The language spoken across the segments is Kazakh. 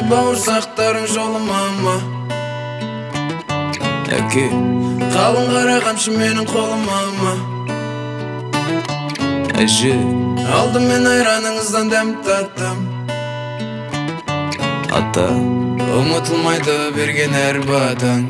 бауырсақтарың жолыма Әке қалың қара қамшы менің қолыма Әже алдым мен айраныңыздан дәм таттым Ата ұмытылмайды берген әр батаң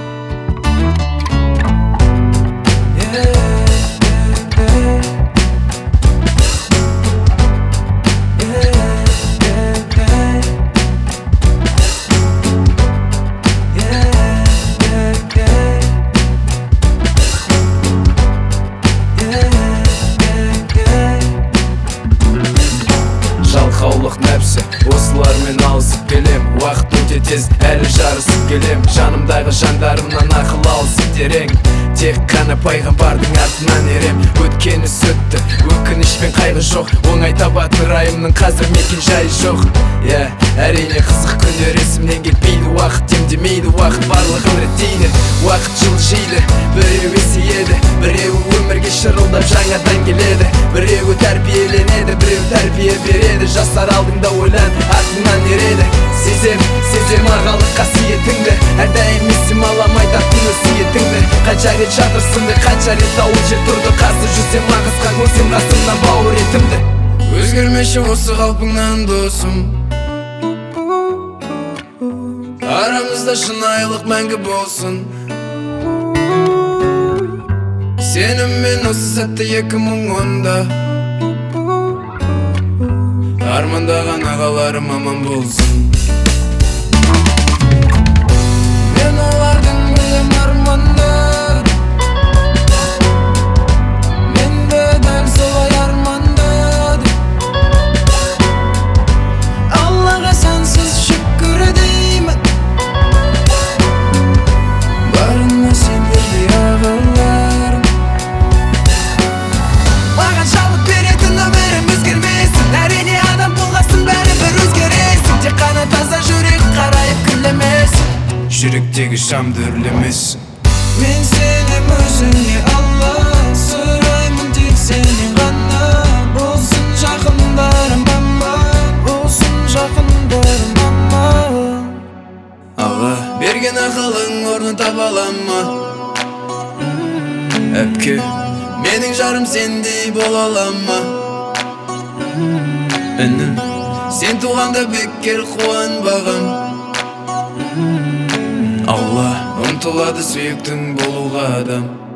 Жалқаулық нәпсі осылармен алысып келем Уақыт өте тез әлі жарысып келем Жанымдағы жандарымнан ақыл алысып терең Тек қана пайғамбардың артынан ерем Өткені сөтті, өкініш пен қайғы жоқ Оңай табатын райымның қазір мекен жайы жоқ әрине қызық күндер есімнен кетпейді Уақыт емдемейді, уақыт барлығын реттейді Уақыт жылжиды, біреу есейеді Біреуі өмірге шырылдап жаңадан келеді Біреуі тәрбиеленеді, біреу тәрбие береді Жастар алдыңда ойлан, артыңнан ереді Сезем ағалық қасиетіңді Әрдайым есім аламай таттың өсиетіңді Қанша рет жатырсынды, қанша рет ауыл жер тұрды Қасы жүзем ағысқа көрсем қасымнан бауыр етімді Өзгермеші осы қалпыңнан досым Арамызда шынайылық мәңгі болсын Сеніммен осы сәтті 2010-да Армандаған ағаларым аман болсын Мен олардың білем арманды Мен де дәл солай арманды Аллаға сансыз шүкір деймін Барыма сендердей ағаларым Маған шабыт беретін өмірім өзгермесін Әрине адам болғасын бәрібір өзгересің Тек қана таза жүрек қарайып күлемесін Жүректегі шамды үрлемесін Мен сенем өзіңе Алла Сұраймын тек сенен ғана Болсын жақындарым аман Болсын жақындарым аман Аға берген ақылың орнын таба алама Әпке менің жарым сендей бола алама Інім сен туғанда бекер қуанбағам Алла ұмтылады сүйіктің болуға адам